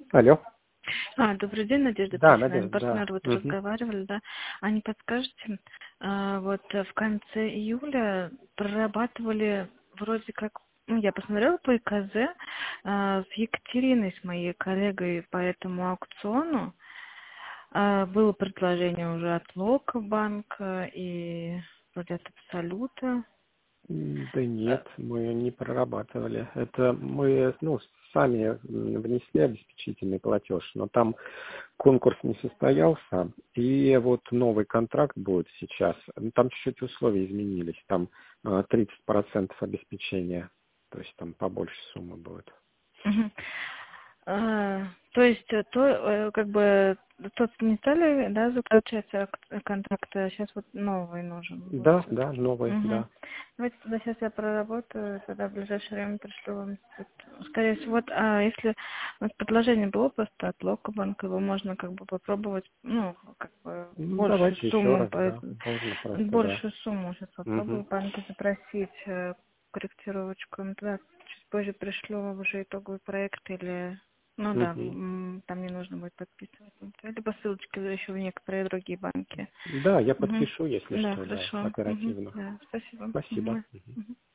Алло. Добрый день, Надежда Да, Писина, Надежда, да. партнер, вот Мгм. разговаривали, да. А не подскажете, вот в конце июля прорабатывали вроде как, ну, я посмотрела по ИКЗ, с Екатериной, с моей коллегой по этому аукциону. Было предложение уже от Локобанка и вроде от Абсолюта. Да нет, мы не прорабатывали. Это мы, сами внесли обеспечительный платеж, но там конкурс не состоялся, и вот новый контракт будет сейчас. Там чуть-чуть условия изменились, там 30% обеспечения, то есть там побольше суммы будет. Мгм. То есть, как бы, тот не стали, да, заключать контракт, а сейчас вот новый нужен будет Да, да, все-таки. новый, Угу. да. Давайте тогда сейчас я проработаю, тогда в ближайшее время пришлю вам. Скорее всего, вот, если у нас предложение было просто от Локобанка, его можно как бы попробовать, ну, как бы, Ну, большую давайте еще сумму, раз, да, можно просто, да. большую сумму сейчас Мгм. попробую в банке запросить корректировочку. Тогда чуть позже пришлю уже итоговый проект или ну да, Мгм. там не нужно будет подписывать. Либо ссылочки еще в некоторые другие банки. Да, я Мгм. подпишу, если Да, что, да, хорошо. Мгм. оперативно. Да, спасибо. Спасибо. Мгм. Мгм. Мгм.